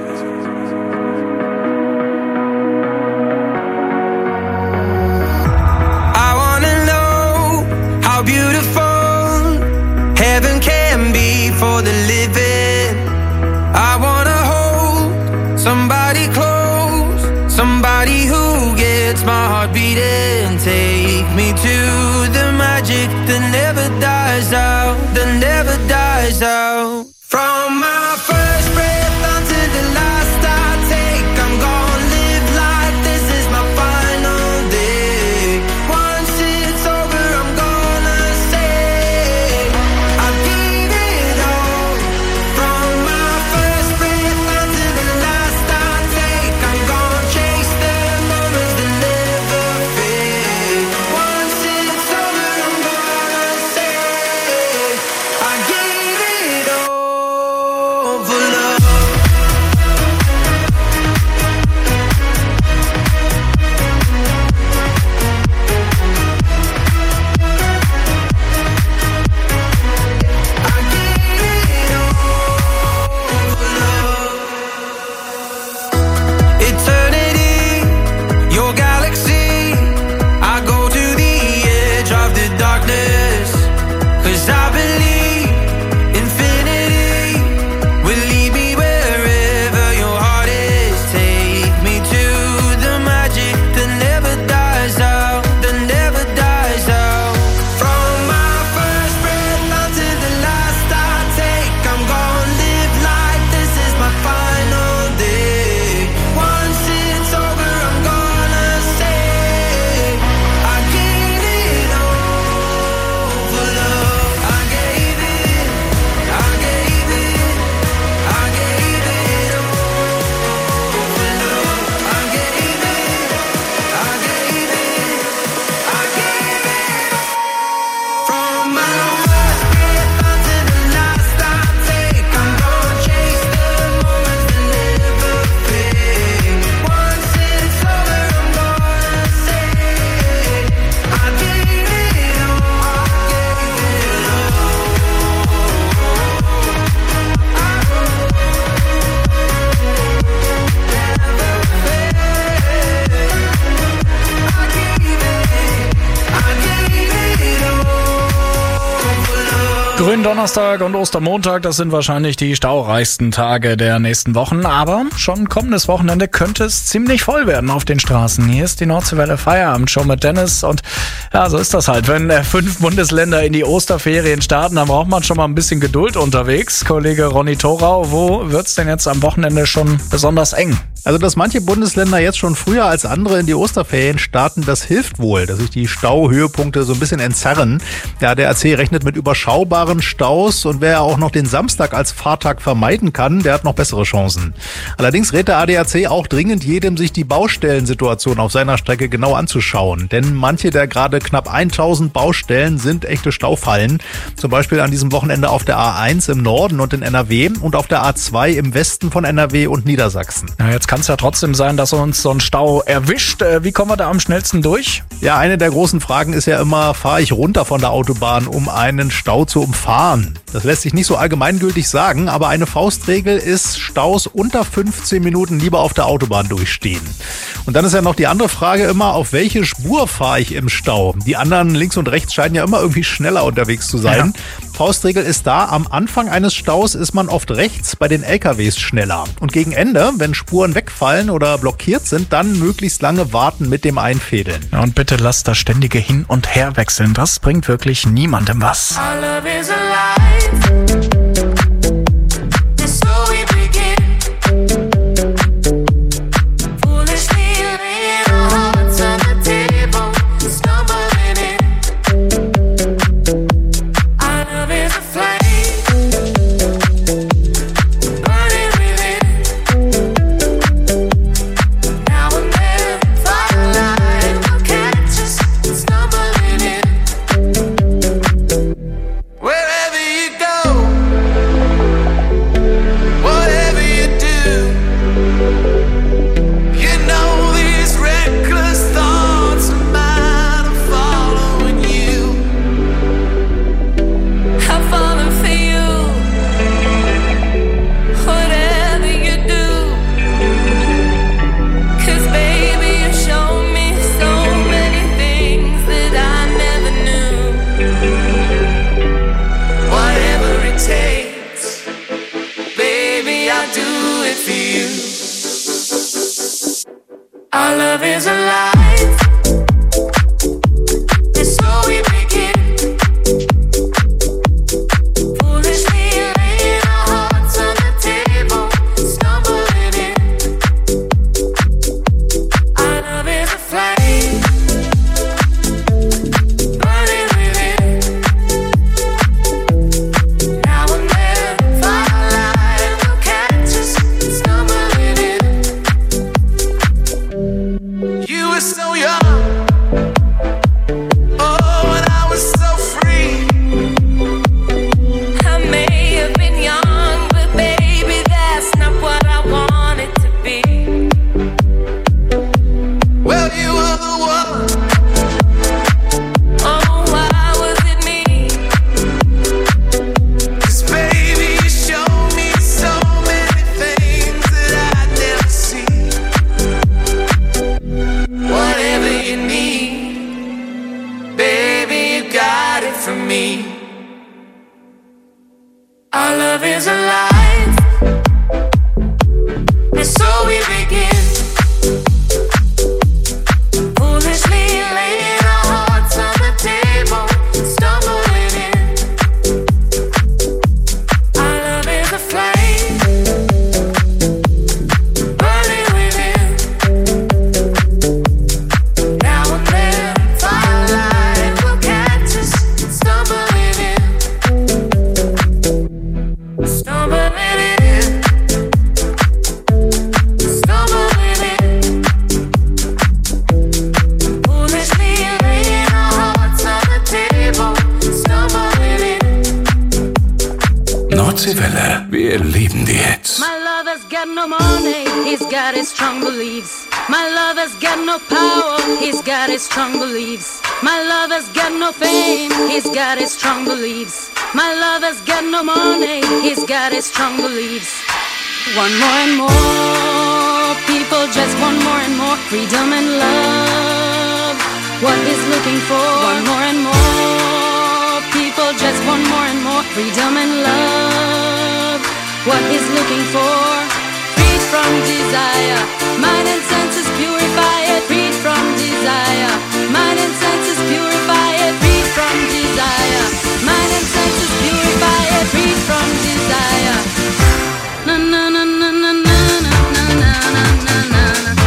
I wanna know how beautiful heaven can be for the living. I wanna hold somebody close, somebody who gets my heart beating. Take me to the magic that never dies out, that never dies out. From my first breath until the last I take, I'm gonna live like this is my final day. Once it's over, I'm gonna say I gave it all. From my first breath until the last I take, I'm gonna chase the moments that never fade. Once it's over, I'm gonna say I gave it all. Gründonnerstag und Ostermontag, das sind wahrscheinlich die staureichsten Tage der nächsten Wochen. Aber schon kommendes Wochenende könnte es ziemlich voll werden auf den Straßen. Hier ist die Nordseewelle Feierabendshow mit Dennis. Und ja, so ist das halt. Wenn äh, fünf Bundesländer in die Osterferien starten, dann braucht man schon mal ein bisschen Geduld unterwegs. Kollege Ronny Thorau, wo wird's denn jetzt am Wochenende schon besonders eng? Also, dass manche Bundesländer jetzt schon früher als andere in die Osterferien starten, das hilft wohl, dass sich die Stauhöhepunkte so ein bisschen entzerren. Ja, der A C rechnet mit überschaubaren Staus und wer auch noch den Samstag als Fahrtag vermeiden kann, der hat noch bessere Chancen. Allerdings rät der A D A C auch dringend jedem, sich die Baustellensituation auf seiner Strecke genau anzuschauen. Denn manche der gerade knapp tausend Baustellen sind echte Staufallen. Zum Beispiel an diesem Wochenende auf der A eins im Norden und in N R W und auf der A zwei im Westen von N R W und Niedersachsen. Ja, jetzt kann es ja trotzdem sein, dass uns so ein Stau erwischt. Wie kommen wir da am schnellsten durch? Ja, eine der großen Fragen ist ja immer, fahre ich runter von der Autobahn, um einen Stau zu umfahren? Das lässt sich nicht so allgemeingültig sagen, aber eine Faustregel ist, Staus unter fünfzehn Minuten lieber auf der Autobahn durchstehen. Und dann ist ja noch die andere Frage immer, auf welche Spur fahre ich im Stau? Die anderen links und rechts scheinen ja immer irgendwie schneller unterwegs zu sein. Ja. Faustregel ist da, am Anfang eines Staus ist man oft rechts bei den L K Ws schneller. Und gegen Ende, wenn Spuren wegfallen oder blockiert sind, dann möglichst lange warten mit dem Einfädeln. Ja, und bitte lasst das ständige Hin- und Herwechseln. Das bringt wirklich niemandem was. Our love is alive. It's so we begin. Foolishly laying our hearts on the table, stumbling in. Our love is a flame, burning within. Now and then, firelight will catch us, stumbling in. Wherever you go, whatever you do, you know these reckless thoughts of mine are following you. I'm falling for you, whatever you do. 'Cause baby, you show me so many things that I never knew. Whatever it takes, baby, I'll do it for you. Our love is alive. It's so we begin. Foolishly laying our hearts on the table, stumbling in. Our love is a flame, burning within. Now and then, firelight will catch us, stumbling in. You were so young, oh, and I was so free. I may have been young, but baby, that's not what I wanted to be. Well, you were the one. Oh, why was it me? 'Cause baby, you showed me so many things that I'd never see. Whatever you need, baby, you got it from me. Our love is alive. And so we begin. Foolishly laying our hearts on the table, stumbling in. Our love is a flame, burning within. Now and then, firelight will catch us, stumbling in. Stumbling in. Stumbling in. Foolishly laying our hearts on the table, stumbling in. Nordseewelle, wir lieben die Hits. My lover's got no money, he's got his strong beliefs. My lover's got no power, he's got his strong beliefs. My lover's got no fame, he's got his strong beliefs. My lover's got no money, he's got his strong beliefs. One more and more people just want more and more freedom and love. What he's looking for, one more and more people People just want more and more freedom and love. What is looking for? Freed from desire. Mind and senses purify it. Freed from desire. Mind and senses purify it. Freed from desire. Mind and senses purify it. Freed from desire. Na na na na na na na na na na na na.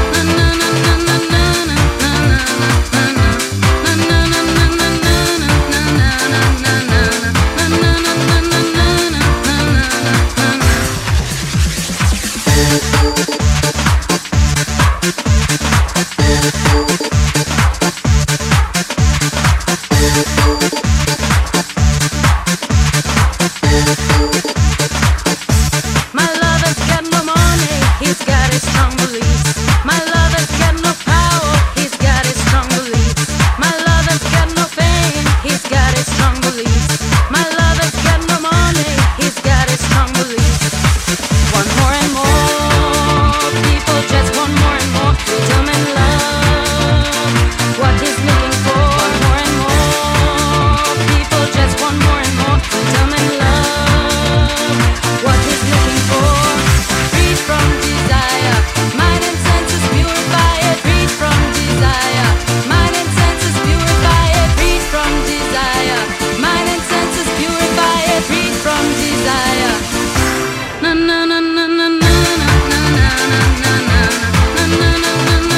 My lover's got no money, he's got his strong beliefs. My lover's got no power, he's got his strong beliefs. My lover's got no fame, he's got his strong beliefs. My lover's got no money, he's got his strong beliefs. Want more and more, people just want more and more freedom and love. What he's looking for, want more and more, people just want more and more freedom and love. What he's looking for, freed from desire, mind and senses purify it, freed from desire, mind and senses purify it, freed from desire, mind and senses purify it, freed from desire. Na na na na na na na na na na na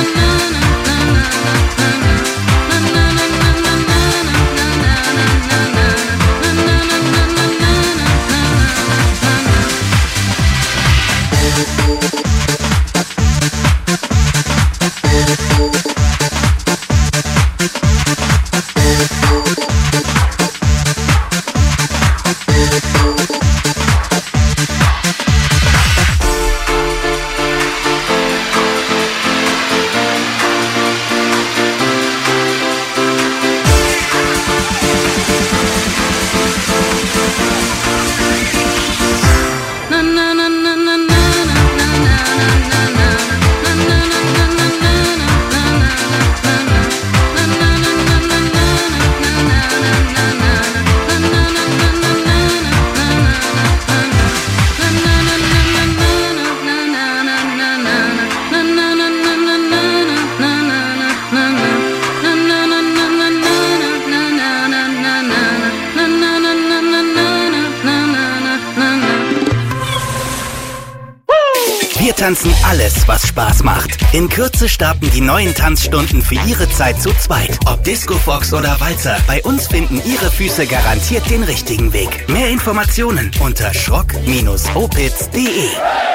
Wir tanzen alles, was Spaß macht. In Kürze starten die neuen Tanzstunden für Ihre Zeit zu zweit. Ob Disco Fox oder Walzer, bei uns finden Ihre Füße garantiert den richtigen Weg. Mehr Informationen unter schrock Bindestrich opitz punkt de.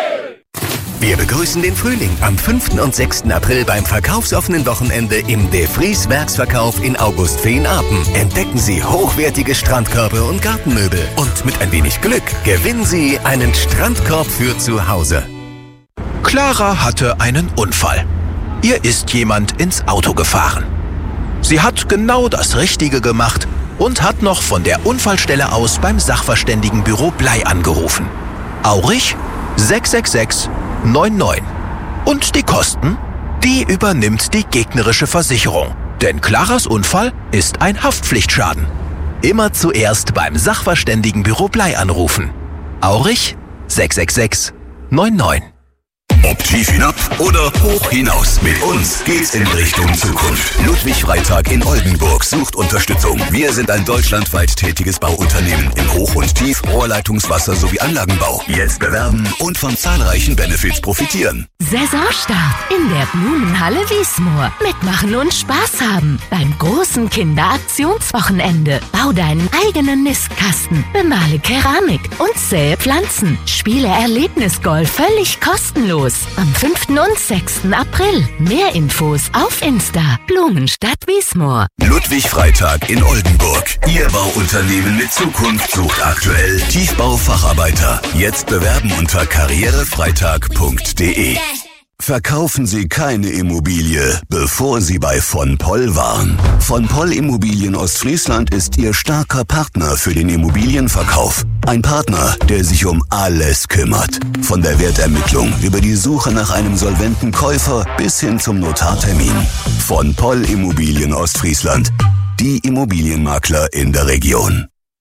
Wir begrüßen den Frühling am fünften und sechsten April beim verkaufsoffenen Wochenende im De Vries Werksverkauf in Augustfehn-Apen. Entdecken Sie hochwertige Strandkörbe und Gartenmöbel. Und mit ein wenig Glück gewinnen Sie einen Strandkorb für zu Hause. Clara hatte einen Unfall. Ihr ist jemand ins Auto gefahren. Sie hat genau das Richtige gemacht und hat noch von der Unfallstelle aus beim Sachverständigenbüro Blei angerufen. Aurich sechs sechs sechs neun neun. Und die Kosten? Die übernimmt die gegnerische Versicherung. Denn Claras Unfall ist ein Haftpflichtschaden. Immer zuerst beim Sachverständigenbüro Blei anrufen. Aurich sechs sechs sechs neun neun. Ob tief hinab oder hoch hinaus, mit uns geht's in Richtung Zukunft. Ludwig Freitag in Oldenburg sucht Unterstützung. Wir sind ein deutschlandweit tätiges Bauunternehmen im Hoch- und Tief-, Rohrleitungswasser sowie Anlagenbau. Jetzt bewerben und von zahlreichen Benefits profitieren. Saisonstart in der Blumenhalle Wiesmoor. Mitmachen und Spaß haben beim großen Kinderaktionswochenende. Bau deinen eigenen Nistkasten, bemale Keramik und sähe Pflanzen. Spiele Erlebnisgolf völlig kostenlos. Am fünften und sechsten April. Mehr Infos auf Insta. Blumenstadt Wiesmoor. Ludwig Freitag in Oldenburg. Ihr Bauunternehmen mit Zukunft sucht aktuell Tiefbaufacharbeiter. Jetzt bewerben unter karrierefreitag punkt de. Verkaufen Sie keine Immobilie, bevor Sie bei von Poll waren. Von Poll Immobilien Ostfriesland ist Ihr starker Partner für den Immobilienverkauf. Ein Partner, der sich um alles kümmert. Von der Wertermittlung über die Suche nach einem solventen Käufer bis hin zum Notartermin. Von Poll Immobilien Ostfriesland. Die Immobilienmakler in der Region.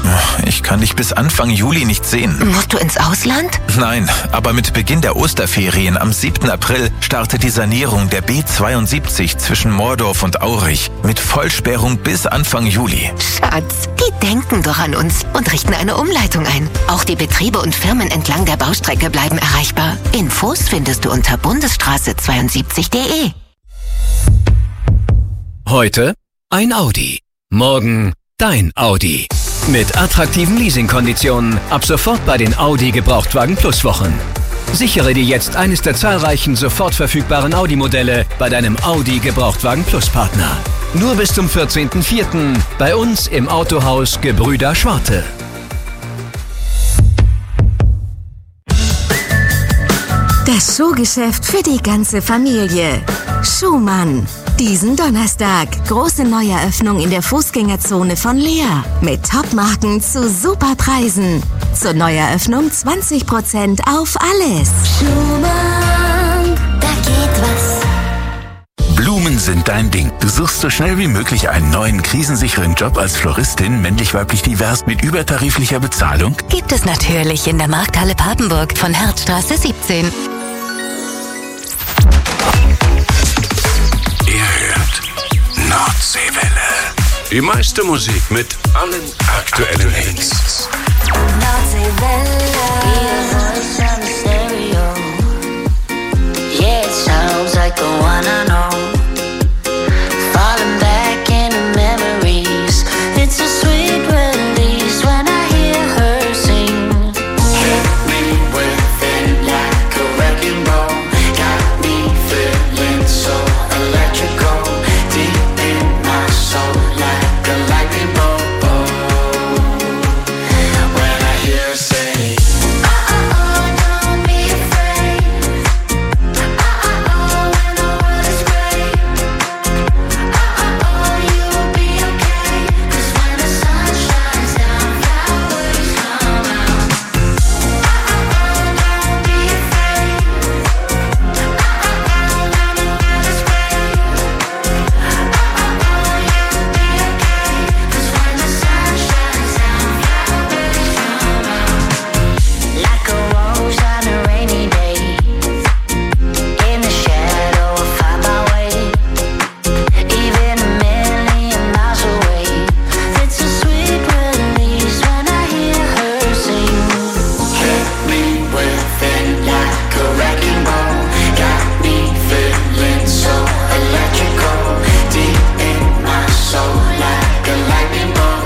Ich kann dich bis Anfang Juli nicht sehen. Musst du ins Ausland? Nein, aber mit Beginn der Osterferien am siebten April startet die Sanierung der B zweiundsiebzig zwischen Moordorf und Aurich mit Vollsperrung bis Anfang Juli. Schatz, die denken doch an uns und richten eine Umleitung ein. Auch die Betriebe und Firmen entlang der Baustrecke bleiben erreichbar. Infos findest du unter bundesstraße zweiundsiebzig punkt de. Heute ein Audi. Morgen dein Audi. Mit attraktiven Leasingkonditionen ab sofort bei den Audi Gebrauchtwagen Plus Wochen. Sichere dir jetzt eines der zahlreichen sofort verfügbaren Audi-Modelle bei deinem Audi Gebrauchtwagen Plus Partner. Nur bis zum vierzehnten vierten bei uns im Autohaus Gebrüder Schwarte. Das Schuhgeschäft für die ganze Familie. Schumann. Diesen Donnerstag große Neueröffnung in der Fußgängerzone von Lea mit Top-Marken zu super Preisen. Zur Neueröffnung zwanzig Prozent auf alles. Schumann, da geht was. Blumen sind dein Ding. Du suchst so schnell wie möglich einen neuen krisensicheren Job als Floristin, männlich-weiblich divers mit übertariflicher Bezahlung? Gibt es natürlich in der Markthalle Papenburg von Herzstraße siebzehn. Nordseewelle. Die meiste Musik mit allen aktuellen Hits. Nordseewelle. Voice on the stereo. Yeah, it sounds like the one I know. Falling back into memories. It's a sweet release when I hear her sing. Hit me with it like a wrecking ball. Got me feeling so electrical. Deep in my soul like a lightning bolt. When I hear her say, oh, oh, oh, don't be afraid. Oh, oh, oh, when the world is gray. Oh, oh, oh, you'll be okay. 'Cause when the sun shines down, flowers come out. Oh, oh, oh, don't be afraid. Oh, oh, oh, when the world is gray. Like a rose on a rainy day, in the shadow of a byway, even a million miles away. It's a sweet release when I hear her sing. Hit me with it like a wrecking ball. Got me feeling so electrical. Deep in my soul like a lightning bolt.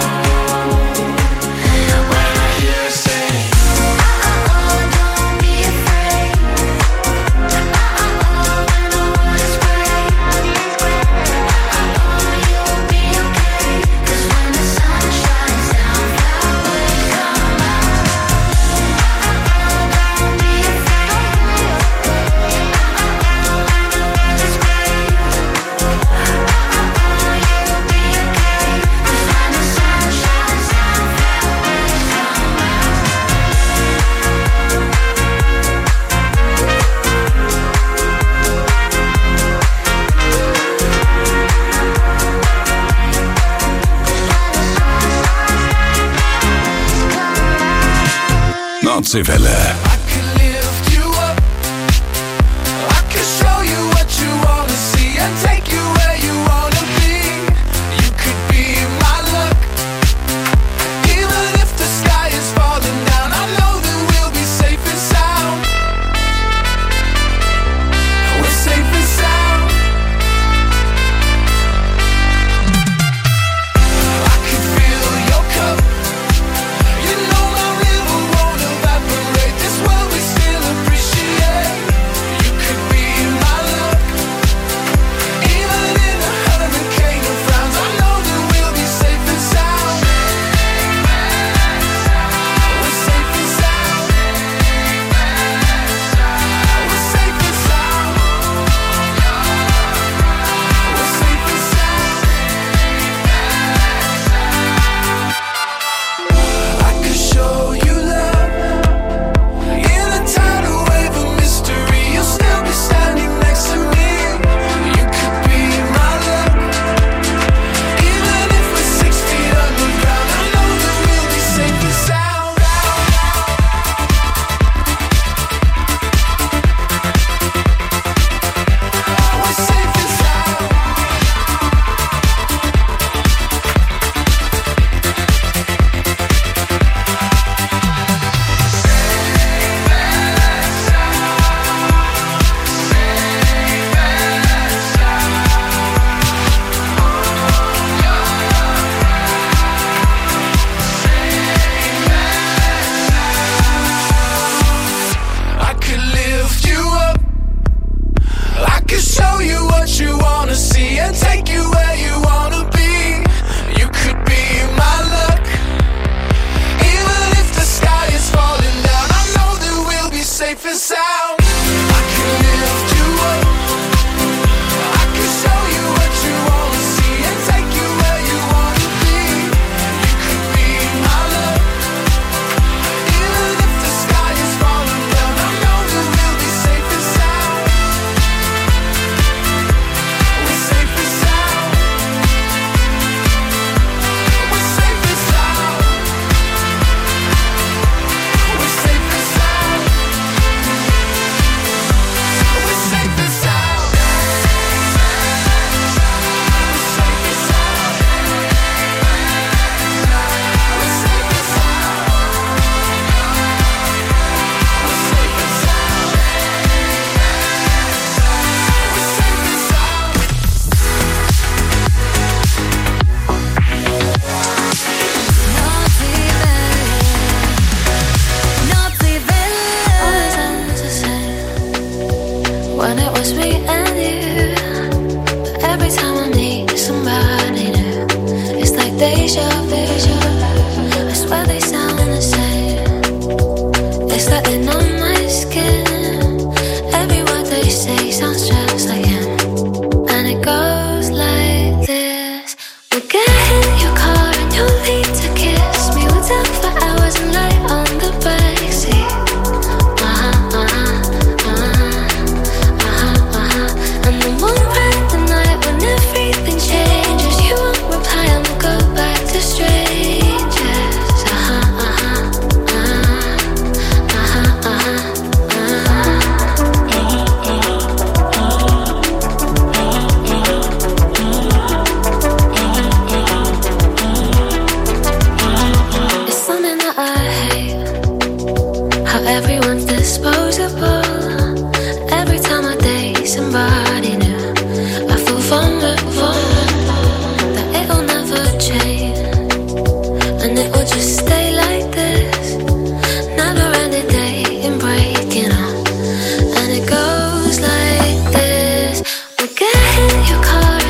When I hear her say, oh, oh, oh, don't be afraid. Oh, oh, oh, when the world is gray. Oh, oh, oh, you'll be okay. 'Cause when the sun shines down, flowers come out. Oh, oh, oh, don't be afraid. Oh, oh, oh, when the world is gray. Oh, oh, oh, you'll be okay. 'Cause when the sun shines down, flowers come out. Nordseewelle. This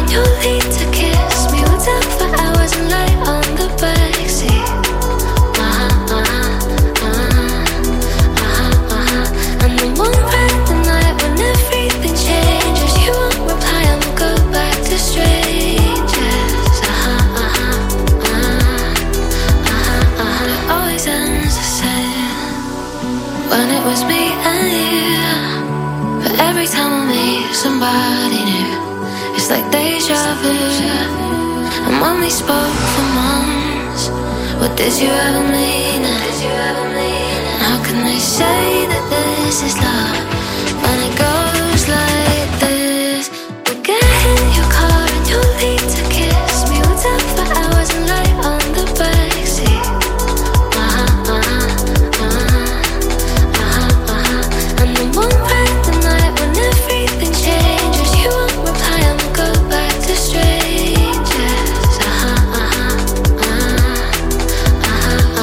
and you'll need to kiss me. We'll talk for hours and lie on the backseat. Uh-huh, uh-huh, uh-huh, uh-huh, uh-huh. And then one random night when everything changes, you won't reply and we'll go back to strangers. Uh-huh, uh-huh, uh-huh, uh-huh, uh-huh. It always ends the same when it was me and you. But every time I meet somebody new, it's like deja vu. And when we spoke for months, what did you ever mean? And how can they say that this is love when it goes like this? We'll get in your car and you'll need to kiss me. We'll talk for hours and lie on the backseat. Uh-huh, uh-huh, uh-huh, uh-huh, uh-huh. And then one random night when everything changes, you won't reply and we'll go back to strangers. Uh-huh, uh-huh, uh-huh,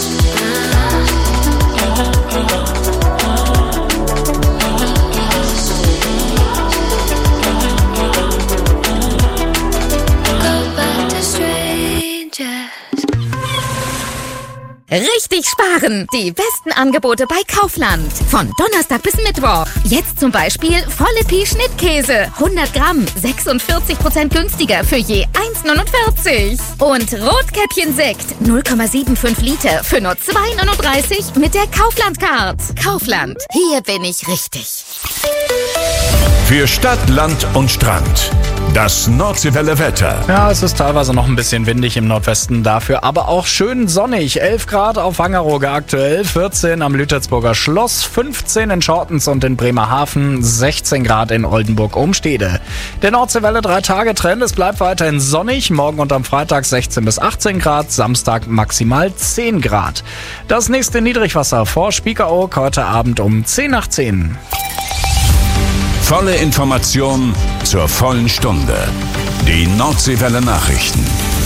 go back to strangers. Richtig sparen! Die besten Angebote bei Kaufland. Von Donnerstag bis Mittwoch. Jetzt zum Beispiel volle Pi Schnittkäse. hundert Gramm. sechsundvierzig Prozent günstiger für je eins neunundvierzig. Und Rotkäppchen Sekt. null Komma fünfundsiebzig Liter für nur zwei neununddreißig mit der Kaufland-Card. Kaufland. Hier bin ich richtig. Für Stadt, Land und Strand. Das Nordseewelle Wetter. Ja, es ist teilweise noch ein bisschen windig im Nordwesten, dafür aber auch schön sonnig. elf Grad auf Wangerooge aktuell, vierzehn am Lüterzburger Schloss, fünfzehn in Schortens und in Bremerhaven, sechzehn Grad in Oldenburg-Umstede. Der Nordseewelle drei Tage Trend, es bleibt weiterhin sonnig, morgen und am Freitag sechzehn bis achtzehn Grad, Samstag maximal zehn Grad. Das nächste Niedrigwasser vor Spiekeroog heute Abend um zehn nach zehn. Volle Information zur vollen Stunde. Die Nordseewelle Nachrichten.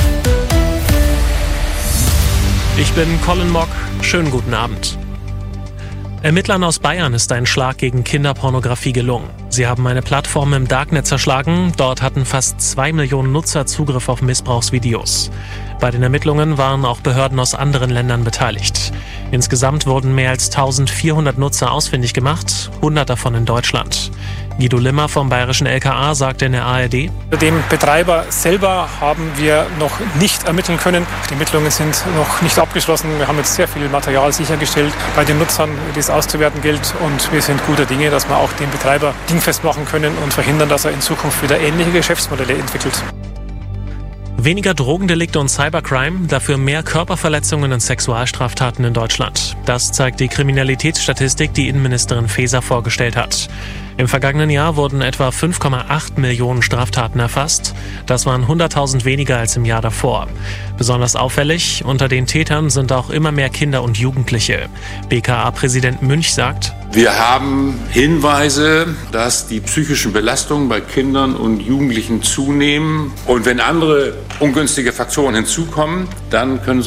Ich bin Colin Mock. Schönen guten Abend. Ermittlern aus Bayern ist ein Schlag gegen Kinderpornografie gelungen. Sie haben eine Plattform im Darknet zerschlagen. Dort hatten fast zwei Millionen Nutzer Zugriff auf Missbrauchsvideos. Bei den Ermittlungen waren auch Behörden aus anderen Ländern beteiligt. Insgesamt wurden mehr als eintausendvierhundert Nutzer ausfindig gemacht, hundert davon in Deutschland. Guido Limmer vom bayerischen L K A sagte in der A R D: Den Betreiber selber haben wir noch nicht ermitteln können. Die Ermittlungen sind noch nicht abgeschlossen. Wir haben jetzt sehr viel Material sichergestellt bei den Nutzern, die es auszuwerten gilt. Und wir sind guter Dinge, dass wir auch den Betreiber dingfest machen können und verhindern, dass er in Zukunft wieder ähnliche Geschäftsmodelle entwickelt. Weniger Drogendelikte und Cybercrime, dafür mehr Körperverletzungen und Sexualstraftaten in Deutschland. Das zeigt die Kriminalitätsstatistik, die Innenministerin Faeser vorgestellt hat. Im vergangenen Jahr wurden etwa fünf Komma acht Millionen Straftaten erfasst. Das waren hunderttausend weniger als im Jahr davor. Besonders auffällig, unter den Tätern sind auch immer mehr Kinder und Jugendliche. B K A-Präsident Münch sagt: Wir haben Hinweise, dass die psychischen Belastungen bei Kindern und Jugendlichen zunehmen. Und wenn andere ungünstige Faktoren hinzukommen, dann können